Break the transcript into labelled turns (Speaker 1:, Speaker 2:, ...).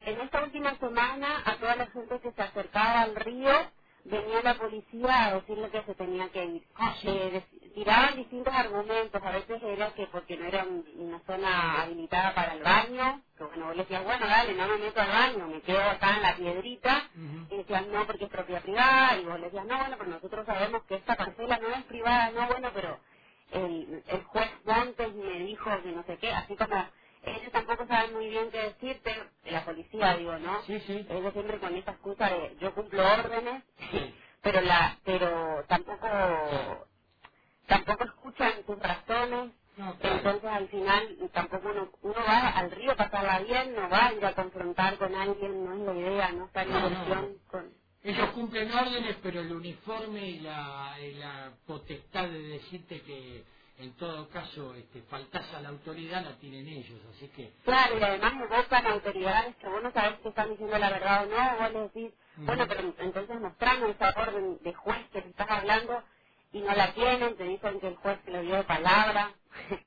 Speaker 1: en esta última semana a toda la gente que se acercaba al río venía la policía a decirle que se tenía que ir.
Speaker 2: Ah, sí.
Speaker 1: Tiraban distintos argumentos, a veces era que porque no era una zona habilitada para el baño, que bueno, vos le decías, bueno, dale, no me meto al baño, me quedo acá en la piedrita,
Speaker 2: Ujú.
Speaker 1: y decían, no, porque es propiedad privada, y vos le decías, no, bueno, pero nosotros sabemos que esta parcela no es privada, no, bueno, pero el juez Montes me dijo que no sé qué, así como ellos tampoco saben muy bien qué decirte, la policía digo, ¿no?
Speaker 2: Sí, sí.
Speaker 1: Ellos siempre con esa excusa de yo cumplo órdenes,
Speaker 2: Sí.
Speaker 1: pero tampoco escuchan tus razones,
Speaker 2: No, claro.
Speaker 1: entonces al final tampoco uno va al río a pasarla bien, no va a ir a confrontar con alguien, no es la idea, no está en
Speaker 2: No, no.
Speaker 1: intención con...
Speaker 2: Ellos cumplen órdenes, pero el uniforme y la potestad de decirte que en todo caso faltás a la autoridad la tienen ellos, así que...
Speaker 1: Claro, y además evocan autoridades que vos no sabés si están diciendo la verdad o no, vos le decís, bueno,
Speaker 2: Ujú.
Speaker 1: pero entonces mostrame esa orden de juez que te estás hablando y no la tienen, te dicen que el juez te lo dio de palabra.